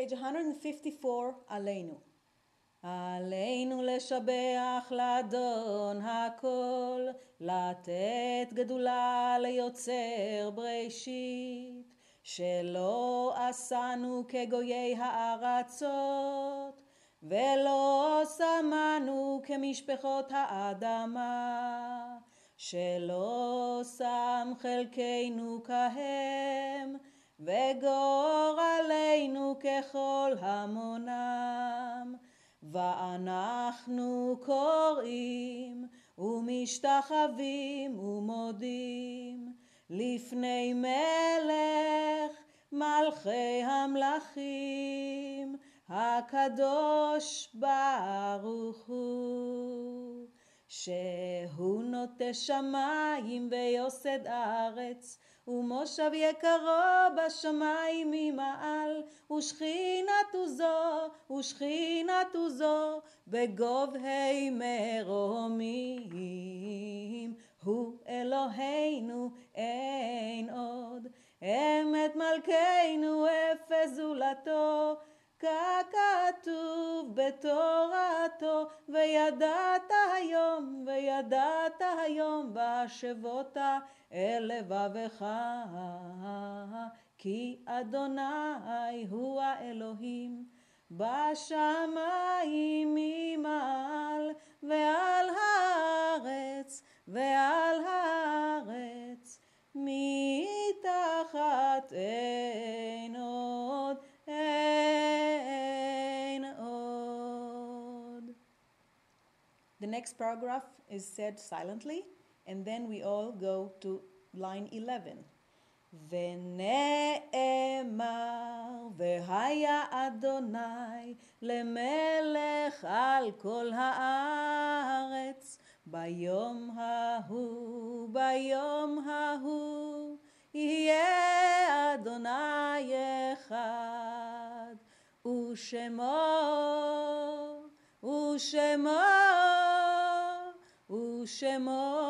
page 154, עלינו. עלינו לשבח לאדון הכל, לתת גדולה ליוצר בראשית, שלא עשנו כגויי הארצות, ולא שמנו כמשפחות האדמה, שלא שם חלקנו כהם, וגורלנו ככל המונם. ואנחנו קוראים ומשתחווים ומודים לפני מלך מלכי המלכים, הקדוש ברוך הוא, שהוא נוטה שמיים ויוסד ארץ, ומושב יקרו בשמיים ממעל, ושכינתו זו בגובהי מרומים. הוא אלוהינו אין עוד, אמת מלכנו אפס זולתו, ככתוב בתורתו, וידעת היום והשבות אל לבבך, כי אדוני הוא האלוהים בשמיים ממעל, ועל הארץ מתחת אין עוד, אין עוד. The next paragraph is said silently, and then we all go to line 11. ונאמר והיה אדוני למלך על כל הארץ, ביום ההוא יהיה אדוני אחד, ושמו